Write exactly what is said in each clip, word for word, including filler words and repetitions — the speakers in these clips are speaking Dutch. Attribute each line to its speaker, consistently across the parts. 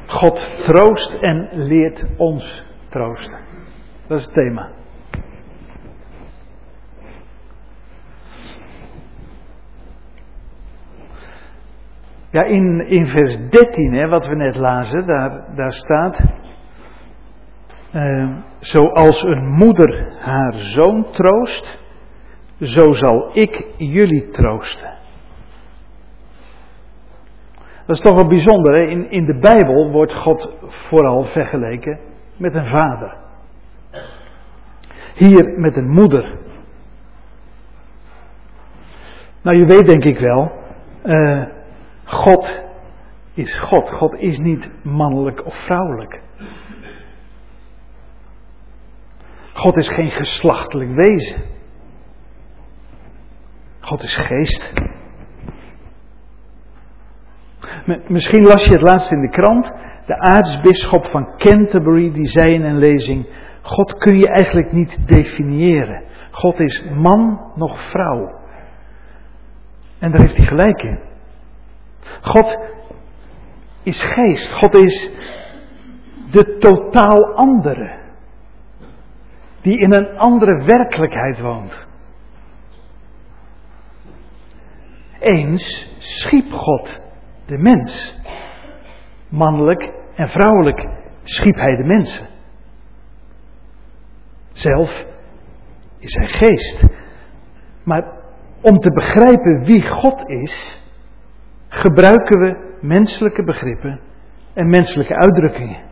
Speaker 1: God troost en leert ons troosten. Dat is het thema. Ja, in, in vers dertien, hè, wat we net lazen, daar, daar staat... Uh, zoals een moeder haar zoon troost, zo zal ik jullie troosten. Dat is toch wel bijzonder, hè? In, in de Bijbel wordt God vooral vergeleken met een vader. Hier met een moeder. Nou, je weet denk ik wel, uh, God is God. God is niet mannelijk of vrouwelijk. God is geen geslachtelijk wezen. God is geest. Misschien las je het laatst in de krant. De aartsbisschop van Canterbury die zei in een lezing: God kun je eigenlijk niet definiëren. God is man nog vrouw. En daar heeft hij gelijk in. God is geest. God is de totaal andere. Die in een andere werkelijkheid woont. Eens schiep God de mens. Mannelijk en vrouwelijk schiep hij de mensen. Zelf is hij geest. Maar om te begrijpen wie God is, gebruiken we menselijke begrippen en menselijke uitdrukkingen.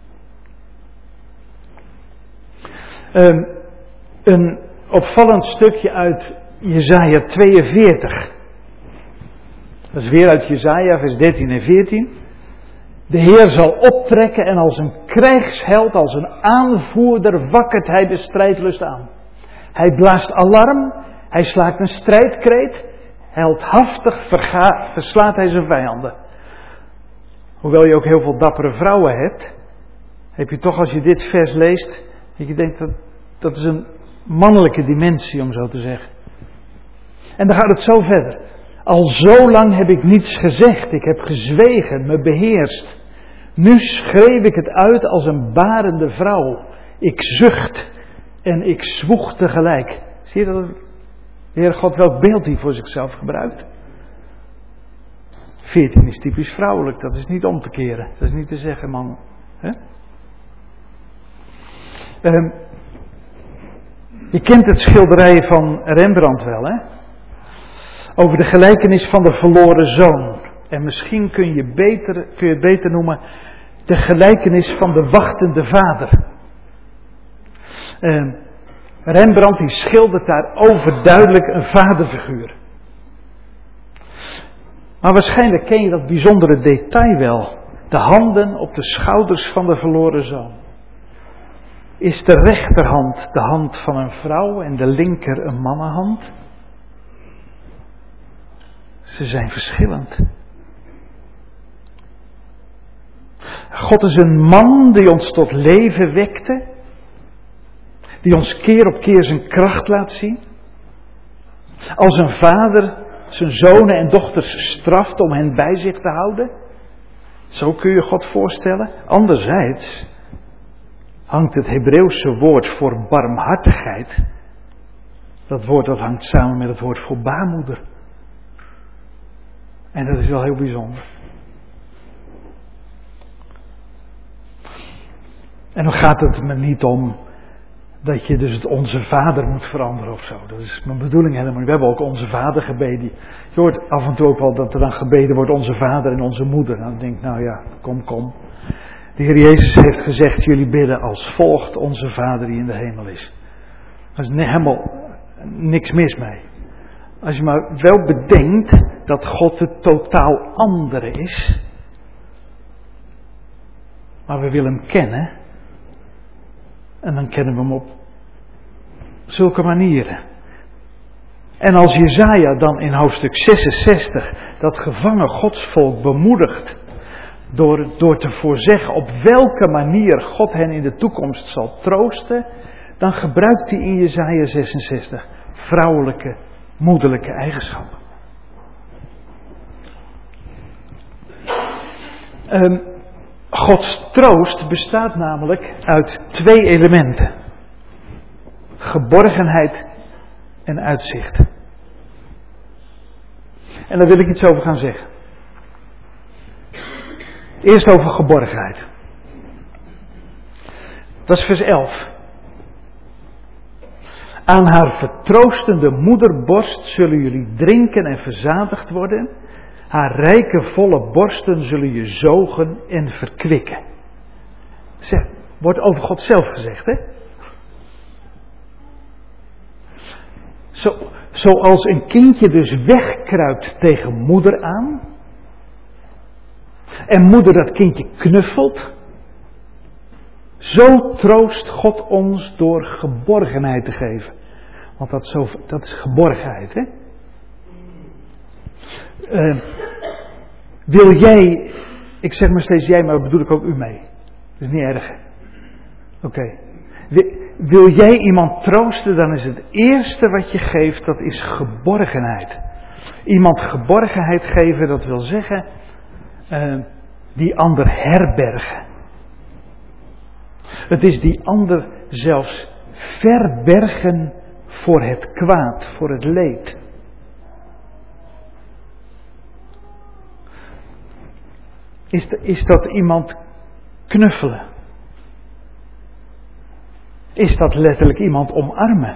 Speaker 1: Um, een opvallend stukje uit Jesaja tweeënveertig. Dat is weer uit Jesaja, vers dertien en veertien. De Heer zal optrekken en als een krijgsheld, als een aanvoerder wakkert hij de strijdlust aan. Hij blaast alarm, hij slaakt een strijdkreet, heldhaftig verga, verslaat hij zijn vijanden. Hoewel je ook heel veel dappere vrouwen hebt, heb je toch als je dit vers leest, dat je denkt dat dat is een mannelijke dimensie om zo te zeggen. En dan gaat het zo verder. Al zo lang heb ik niets gezegd, ik heb gezwegen, me beheerst. Nu schreef ik het uit als een barende vrouw. Ik zucht en ik zwoeg tegelijk. Zie je dat de Heer God welk beeld hij voor zichzelf gebruikt? veertien is typisch vrouwelijk, dat is niet om te keren. Dat is niet te zeggen, man. Hè? Um, je kent het schilderij van Rembrandt wel, hè? Over de gelijkenis van de verloren zoon. En misschien kun je, beter, kun je het beter noemen de gelijkenis van de wachtende vader. Uh, Rembrandt die schildert daar overduidelijk een vaderfiguur. Maar waarschijnlijk ken je dat bijzondere detail wel. De handen op de schouders van de verloren zoon. Is de rechterhand de hand van een vrouw en de linker een mannenhand? Ze zijn verschillend. God is een man die ons tot leven wekte. Die ons keer op keer zijn kracht laat zien. Als een vader zijn zonen en dochters straft om hen bij zich te houden. Zo kun je God voorstellen. Anderzijds hangt het Hebreeuwse woord voor barmhartigheid. Dat woord dat hangt samen met het woord voor baarmoeder. En dat is wel heel bijzonder. En dan gaat het me niet om dat je dus het Onze Vader moet veranderen of zo. Dat is mijn bedoeling helemaal niet. We hebben ook Onze Vader gebeden. Je hoort af en toe ook wel dat er dan gebeden wordt Onze Vader en Onze Moeder. En dan denk ik, nou ja, kom, kom. De Heer Jezus heeft gezegd, jullie bidden als volgt, Onze Vader die in de hemel is. Er is helemaal niks mis mee. Als je maar wel bedenkt dat God het totaal andere is. Maar we willen hem kennen. En dan kennen we hem op zulke manieren. En als Jesaja dan in hoofdstuk zesenzestig dat gevangen godsvolk bemoedigt. Door, door te voorzeggen op welke manier God hen in de toekomst zal troosten. Dan gebruikt hij in Jesaja zesenzestig vrouwelijke, moederlijke eigenschappen. Um, Gods troost bestaat namelijk uit twee elementen. Geborgenheid en uitzicht. En daar wil ik iets over gaan zeggen. Eerst over geborgenheid. Dat is vers elf. Aan haar vertroostende moederborst zullen jullie drinken en verzadigd worden. Haar rijke volle borsten zullen je zogen en verkwikken. Zeg, wordt over God zelf gezegd, hè? Zo, zoals een kindje dus wegkruipt tegen moeder aan. En moeder dat kindje knuffelt. Zo troost God ons door geborgenheid te geven. Want dat is, zo, dat is geborgenheid, hè? Uh, wil jij, ik zeg maar steeds jij, maar bedoel ik ook u mee. Dat is niet erg. Oké. Okay. Wil, wil jij iemand troosten, dan is het eerste wat je geeft, dat is geborgenheid. Iemand geborgenheid geven, dat wil zeggen, uh, die ander herbergen. Het is die ander zelfs verbergen voor het kwaad, voor het leed. Is, de, is dat iemand knuffelen? Is dat letterlijk iemand omarmen?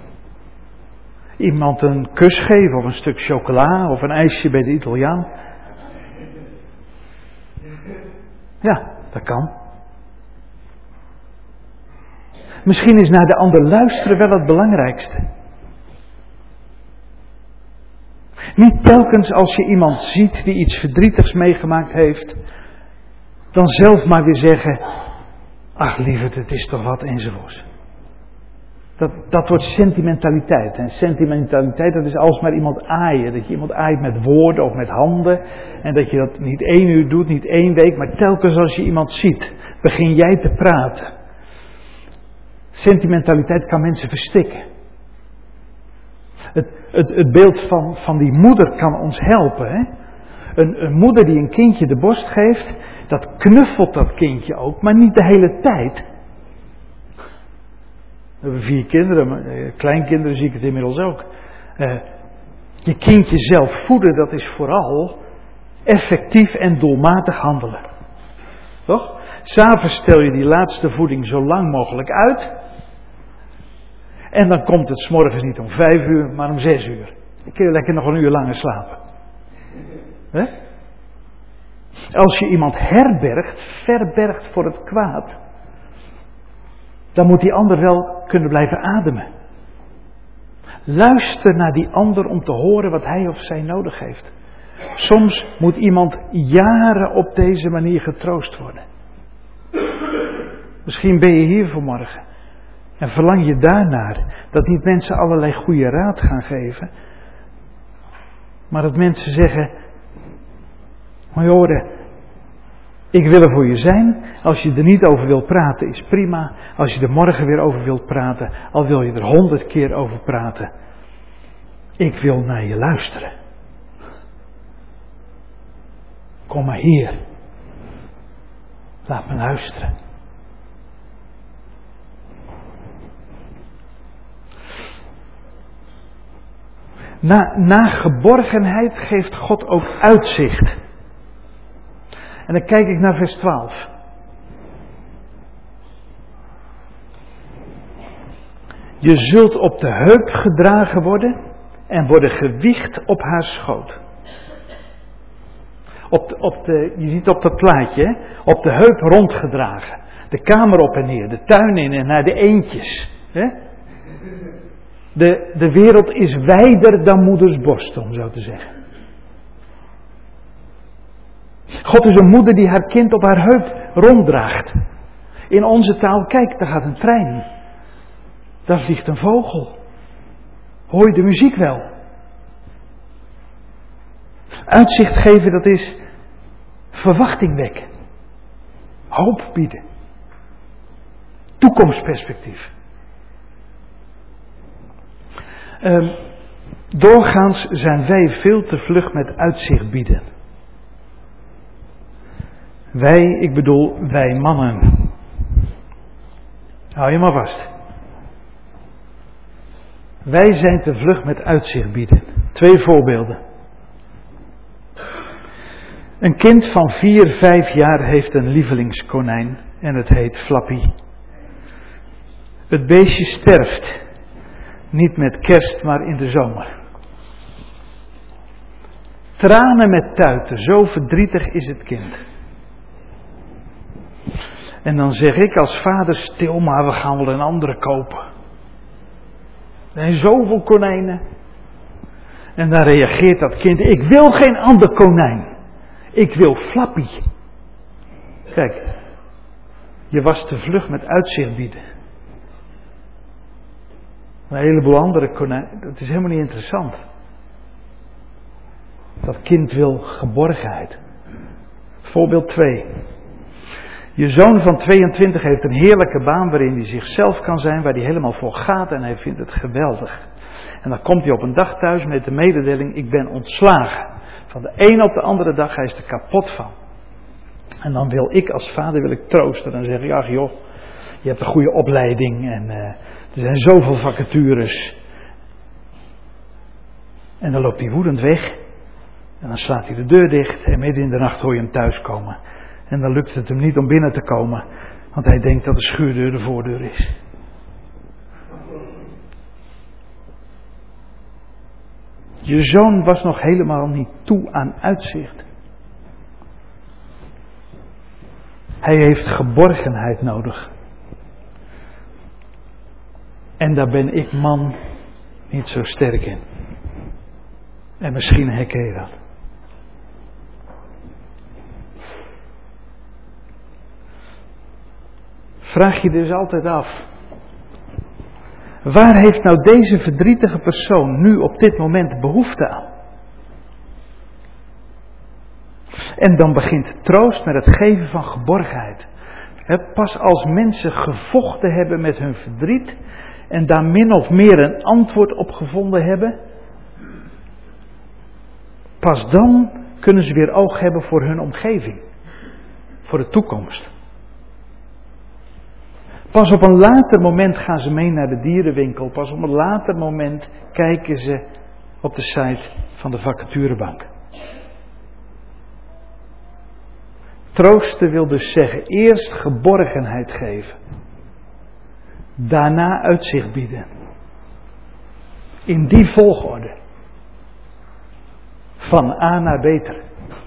Speaker 1: Iemand een kus geven of een stuk chocola of een ijsje bij de Italiaan? Ja, dat kan. Misschien is naar de ander luisteren wel het belangrijkste. Niet telkens als je iemand ziet die iets verdrietigs meegemaakt heeft, dan zelf maar weer zeggen, ach lieverd, het is toch wat enzovoorts. Dat, dat wordt sentimentaliteit. En sentimentaliteit, dat is alsmaar iemand aaien. Dat je iemand aait met woorden of met handen. En dat je dat niet één uur doet, niet één week, maar telkens als je iemand ziet, begin jij te praten. Sentimentaliteit kan mensen verstikken. Het, het, het beeld van, van die moeder kan ons helpen. Hè? Een, een moeder die een kindje de borst geeft, dat knuffelt dat kindje ook, maar niet de hele tijd. We hebben vier kinderen, maar, eh, kleinkinderen zie ik het inmiddels ook. Uh, je kindje zelf voeden, dat is vooral effectief en doelmatig handelen. Toch? 'S'avonds stel je die laatste voeding zo lang mogelijk uit. En dan komt het 's morgens niet om vijf uur, maar om zes uur. Dan kun je lekker nog een uur langer slapen. He? Als je iemand herbergt, verbergt voor het kwaad, dan moet die ander wel kunnen blijven ademen. Luister naar die ander om te horen wat hij of zij nodig heeft. Soms moet iemand jaren op deze manier getroost worden. Misschien ben je hier vanmorgen en verlang je daarnaar dat niet mensen allerlei goede raad gaan geven, maar dat mensen zeggen, maar horen, ik wil er voor je zijn. Als je er niet over wilt praten, is prima. Als je er morgen weer over wilt praten, al wil je er honderd keer over praten. Ik wil naar je luisteren. Kom maar hier. Laat me luisteren. Na, na geborgenheid geeft God ook uitzicht. En dan kijk ik naar vers twaalf. Je zult op de heup gedragen worden en worden gewiegd op haar schoot. Op de, op de, je ziet op dat plaatje, hè? Op de heup rondgedragen. De kamer op en neer, de tuin in en naar de eendjes. Hè? De, de wereld is wijder dan moeders borst, om zo te zeggen. God is een moeder die haar kind op haar heup ronddraagt. In onze taal, kijk, daar gaat een trein. Daar vliegt een vogel. Hoor je de muziek wel? Uitzicht geven, dat is verwachting wekken. Hoop bieden. Toekomstperspectief. Um, doorgaans zijn wij veel te vlug met uitzicht bieden. Wij, ik bedoel wij mannen. Hou je maar vast. Wij zijn te vlug met uitzicht bieden. Twee voorbeelden. Een kind van vier, vijf jaar heeft een lievelingskonijn en het heet Flappy. Het beestje sterft. Niet met kerst, maar in de zomer. Tranen met tuiten, zo verdrietig is het kind. En dan zeg ik als vader, stil maar, we gaan wel een andere kopen. Er zijn zoveel konijnen. En dan reageert dat kind, ik wil geen ander konijn. Ik wil Flappy. Kijk, je was te vlug met uitzicht bieden. Een heleboel andere konijnen, dat is helemaal niet interessant. Dat kind wil geborgenheid. Voorbeeld twee. Je zoon van tweeëntwintig heeft een heerlijke baan waarin hij zichzelf kan zijn, waar hij helemaal voor gaat en hij vindt het geweldig. En dan komt hij op een dag thuis met de mededeling, ik ben ontslagen. Van de ene op de andere dag, hij is er kapot van. En dan wil ik als vader wil ik troosten. Dan zeg ik, ach joh, je hebt een goede opleiding en uh, er zijn zoveel vacatures. En dan loopt hij woedend weg. En dan slaat hij de deur dicht en midden in de nacht hoor je hem thuiskomen. En dan lukt het hem niet om binnen te komen, want hij denkt dat de schuurdeur de voordeur is. Je zoon was nog helemaal niet toe aan uitzicht. Hij heeft geborgenheid nodig. En daar ben ik man niet zo sterk in. En misschien herken je dat. Vraag je dus altijd af. Waar heeft nou deze verdrietige persoon nu op dit moment behoefte aan? En dan begint troost met het geven van geborgenheid. He, pas als mensen gevochten hebben met hun verdriet en daar min of meer een antwoord op gevonden hebben, pas dan kunnen ze weer oog hebben voor hun omgeving, voor de toekomst. Pas op een later moment gaan ze mee naar de dierenwinkel. Pas op een later moment kijken ze op de site van de vacaturebank. Troosten wil dus zeggen, eerst geborgenheid geven. Daarna uitzicht bieden. In die volgorde. Van A naar beter.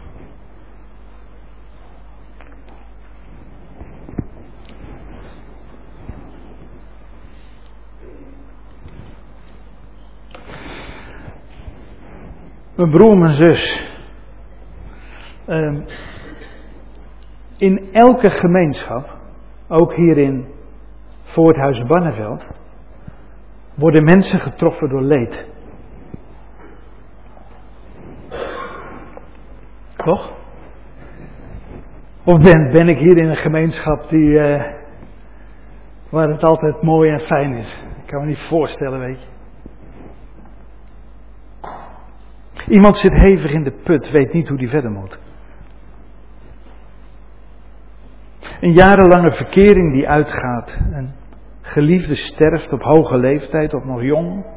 Speaker 1: Mijn broer, mijn zus. Uh, in elke gemeenschap, ook hier in Voorthuis Barneveld, worden mensen getroffen door leed. Toch? Of ben, ben ik hier in een gemeenschap die, uh, waar het altijd mooi en fijn is? Ik kan me niet voorstellen, weet je. Iemand zit hevig in de put, weet niet hoe die verder moet. Een jarenlange verkering die uitgaat. Een geliefde sterft op hoge leeftijd of nog jong.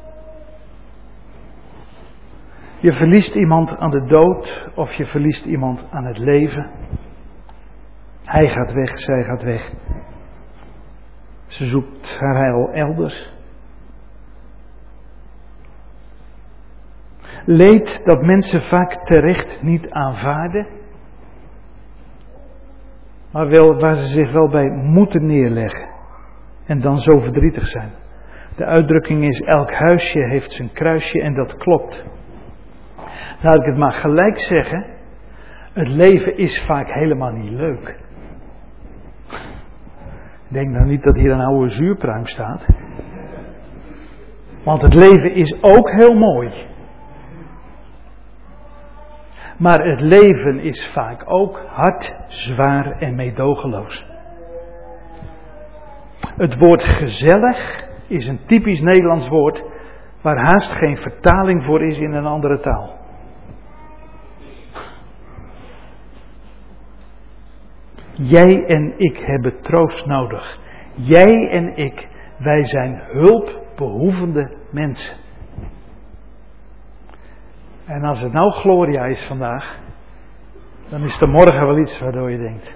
Speaker 1: Je verliest iemand aan de dood of je verliest iemand aan het leven. Hij gaat weg, zij gaat weg. Ze zoekt haar heil elders. Leed dat mensen vaak terecht niet aanvaarden, maar wel, waar ze zich wel bij moeten neerleggen en dan zo verdrietig zijn. De uitdrukking is, elk huisje heeft zijn kruisje en dat klopt. Laat ik het maar gelijk zeggen, het leven is vaak helemaal niet leuk. Ik denk nou niet dat hier een oude zuurpruim staat, want het leven is ook heel mooi. Maar het leven is vaak ook hard, zwaar en meedogenloos. Het woord gezellig is een typisch Nederlands woord waar haast geen vertaling voor is in een andere taal. Jij en ik hebben troost nodig. Jij en ik, wij zijn hulpbehoevende mensen. En als het nou Gloria is vandaag, dan is er morgen wel iets waardoor je denkt.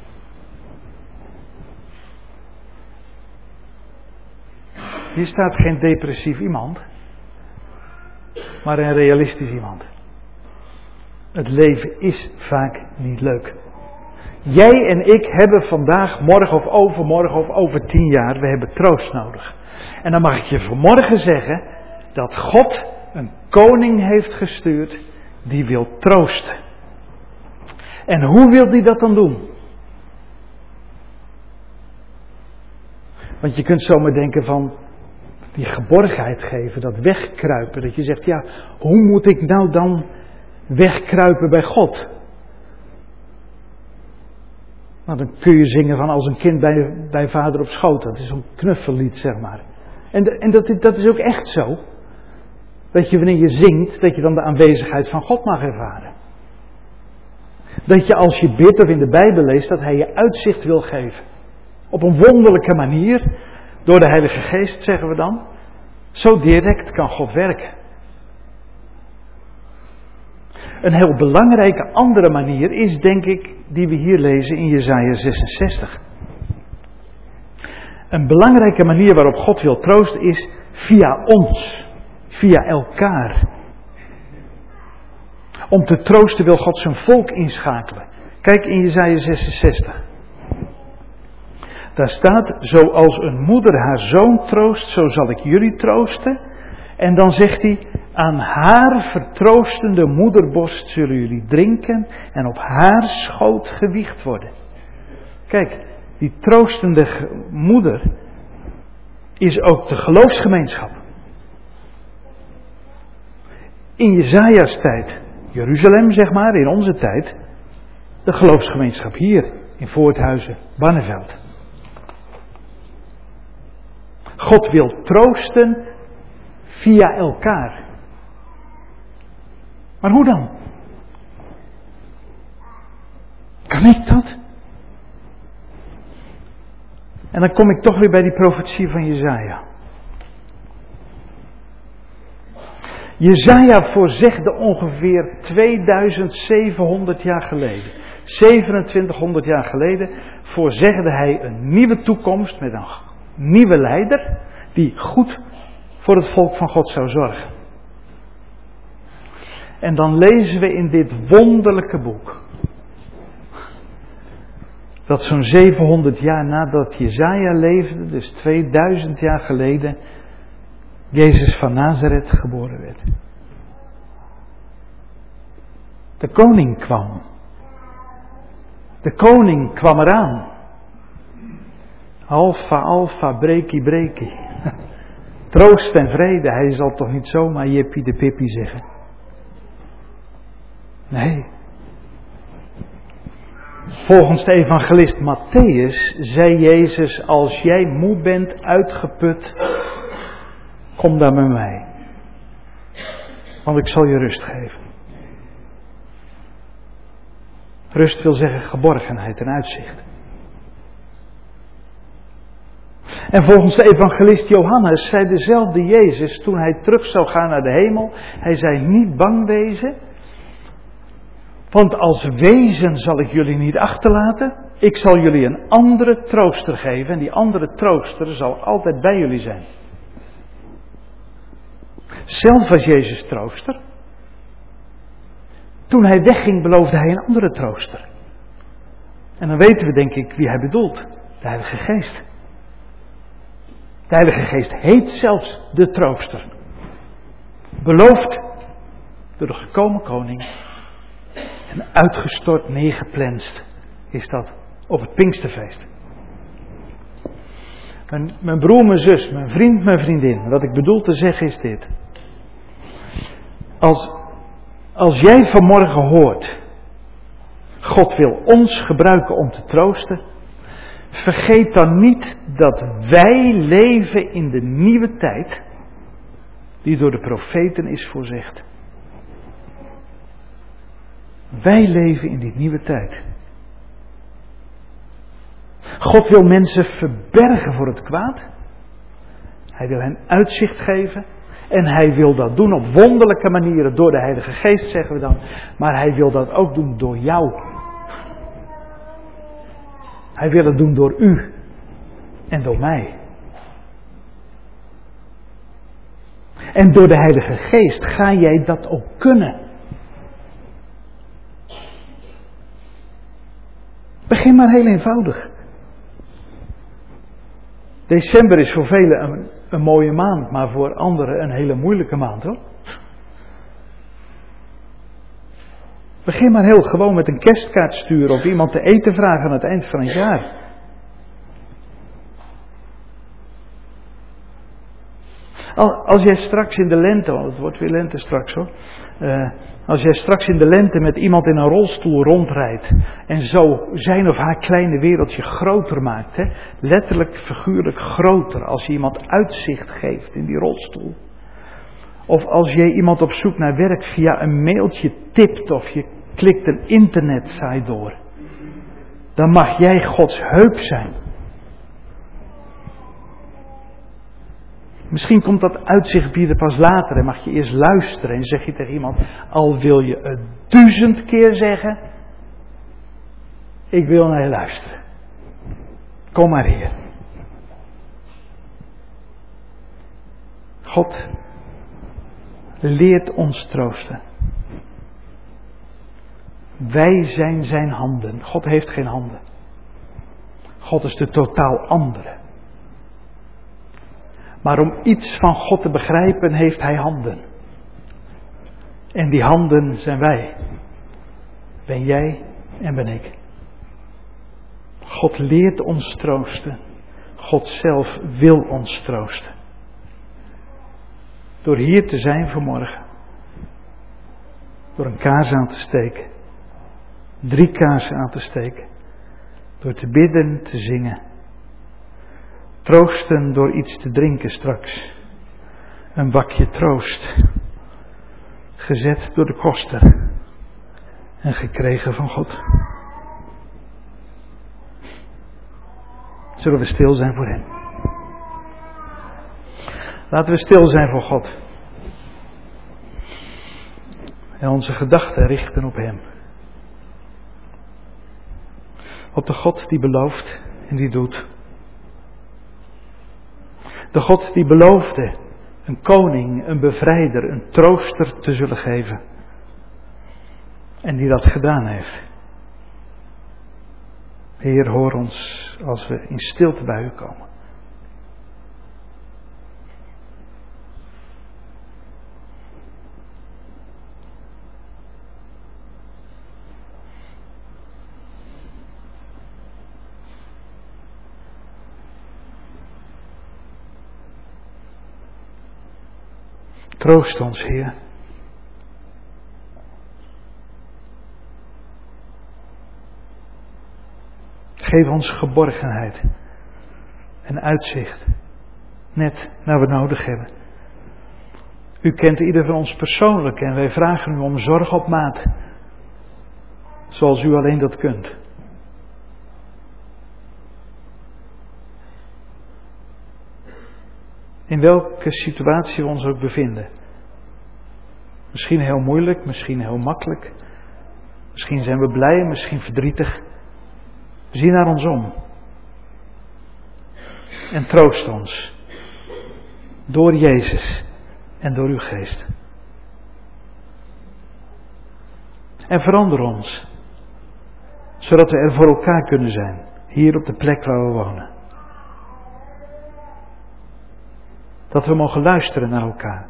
Speaker 1: Hier staat geen depressief iemand, maar een realistisch iemand. Het leven is vaak niet leuk. Jij en ik hebben vandaag, morgen of overmorgen of over tien jaar, we hebben troost nodig. En dan mag ik je vanmorgen zeggen dat God een koning heeft gestuurd die wil troosten. En hoe wil die dat dan doen? Want je kunt zomaar denken van die geborgenheid geven, dat wegkruipen. Dat je zegt, ja, hoe moet ik nou dan wegkruipen bij God? Nou, dan kun je zingen van als een kind bij, bij vader op schoot. Dat is zo'n knuffellied, zeg maar. En, de, en dat, dat is ook echt zo. Dat je wanneer je zingt, dat je dan de aanwezigheid van God mag ervaren. Dat je als je bidt of in de Bijbel leest, dat Hij je uitzicht wil geven. Op een wonderlijke manier, door de Heilige Geest zeggen we dan. Zo direct kan God werken. Een heel belangrijke andere manier is, denk ik, die we hier lezen in Jesaja zesenzestig. Een belangrijke manier waarop God wil troosten is via ons, via elkaar. Om te troosten wil God zijn volk inschakelen. Kijk in Jesaja zesenzestig. Daar staat, zoals een moeder haar zoon troost, zo zal ik jullie troosten. En dan zegt hij, aan haar vertroostende moederborst zullen jullie drinken en op haar schoot gewiegd worden. Kijk, die troostende moeder is ook de geloofsgemeenschap. In Jesaja's tijd, Jeruzalem zeg maar, in onze tijd, de geloofsgemeenschap hier in Voorthuizen, Barneveld. God wil troosten via elkaar. Maar hoe dan? Kan ik dat? En dan kom ik toch weer bij die profetie van Jesaja. Jesaja voorzegde ongeveer tweeduizend zevenhonderd jaar geleden, zevenentwintighonderd jaar geleden, voorzegde hij een nieuwe toekomst met een nieuwe leider die goed voor het volk van God zou zorgen. En dan lezen we in dit wonderlijke boek dat zo'n zevenhonderd jaar nadat Jesaja leefde, dus tweeduizend jaar geleden, Jezus van Nazareth geboren werd. De koning kwam. De koning kwam eraan. Alfa, alfa, breki, breki. Troost en vrede, hij zal toch niet zomaar jippie de pippie zeggen. Nee. Volgens de evangelist Mattheüs zei Jezus, als jij moe bent, uitgeput, kom dan bij mij. Want ik zal je rust geven. Rust wil zeggen geborgenheid en uitzicht. En volgens de evangelist Johannes zei dezelfde Jezus toen hij terug zou gaan naar de hemel. Hij zei, niet bang wezen. Want als wezen zal ik jullie niet achterlaten. Ik zal jullie een andere trooster geven. En die andere trooster zal altijd bij jullie zijn. Zelf was Jezus trooster. Toen hij wegging beloofde hij een andere trooster. En dan weten we denk ik wie hij bedoelt. De Heilige Geest. De Heilige Geest heet zelfs de trooster. Beloofd door de gekomen koning. En uitgestort, neergeplenst is dat op het Pinksterfeest. Mijn, mijn broer, mijn zus, mijn vriend, mijn vriendin. Wat ik bedoel te zeggen is dit. Als, als jij vanmorgen hoort, God wil ons gebruiken om te troosten. Vergeet dan niet dat wij leven in de nieuwe tijd die door de profeten is voorzegd. Wij leven in die nieuwe tijd. God wil mensen verbergen voor het kwaad. Hij wil hen uitzicht geven. En hij wil dat doen op wonderlijke manieren door de Heilige Geest, zeggen we dan. Maar hij wil dat ook doen door jou. Hij wil het doen door u. En door mij. En door de Heilige Geest ga jij dat ook kunnen. Begin maar heel eenvoudig. December is voor velen een, een mooie maand, maar voor anderen een hele moeilijke maand, hoor. Begin maar heel gewoon met een kerstkaart sturen of iemand te eten vragen aan het eind van het jaar. Als jij straks in de lente, want het wordt weer lente straks hoor. Uh, als jij straks in de lente met iemand in een rolstoel rondrijdt. En zo zijn of haar kleine wereldje groter maakt. Hè? Letterlijk, figuurlijk groter. Als je iemand uitzicht geeft in die rolstoel. Of als jij iemand op zoek naar werk via een mailtje tipt. Of je klikt een internetsite door. Dan mag jij Gods heup zijn. Misschien komt dat uitzicht bieden pas later en mag je eerst luisteren en zeg je tegen iemand, al wil je het duizend keer zeggen, ik wil naar je luisteren. Kom maar hier. God leert ons troosten. Wij zijn zijn handen. God heeft geen handen. God is de totaal andere. Maar om iets van God te begrijpen heeft hij handen. En die handen zijn wij. Ben jij en ben ik. God leert ons troosten. God zelf wil ons troosten. Door hier te zijn vanmorgen. Door een kaars aan te steken. Drie kaarsen aan te steken. Door te bidden, te zingen. Troosten door iets te drinken straks. Een bakje troost. Gezet door de koster. En gekregen van God. Zullen we stil zijn voor hem? Laten we stil zijn voor God. En onze gedachten richten op hem. Op de God die belooft en die doet. De God die beloofde een koning, een bevrijder, een trooster te zullen geven. En die dat gedaan heeft. Heer, hoor ons als we in stilte bij u komen. Troost ons, Heer. Geef ons geborgenheid en uitzicht, net naar we nodig hebben. U kent ieder van ons persoonlijk en wij vragen u om zorg op maat, zoals u alleen dat kunt. In welke situatie we ons ook bevinden. Misschien heel moeilijk, misschien heel makkelijk. Misschien zijn we blij, misschien verdrietig. Zie naar ons om. En troost ons. Door Jezus en door uw geest. En verander ons. Zodat we er voor elkaar kunnen zijn. Hier op de plek waar we wonen. Dat we mogen luisteren naar elkaar.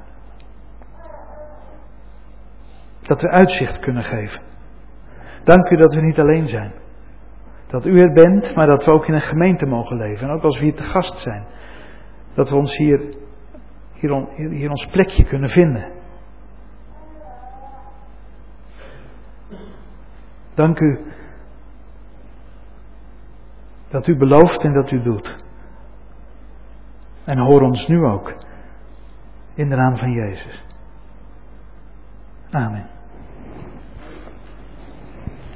Speaker 1: Dat we uitzicht kunnen geven. Dank u dat we niet alleen zijn. Dat u er bent, maar dat we ook in een gemeente mogen leven. En ook als we hier te gast zijn. Dat we ons hier, hier, hier ons plekje kunnen vinden. Dank u dat u belooft en dat u doet. En hoor ons nu ook. In de naam van Jezus. Amen.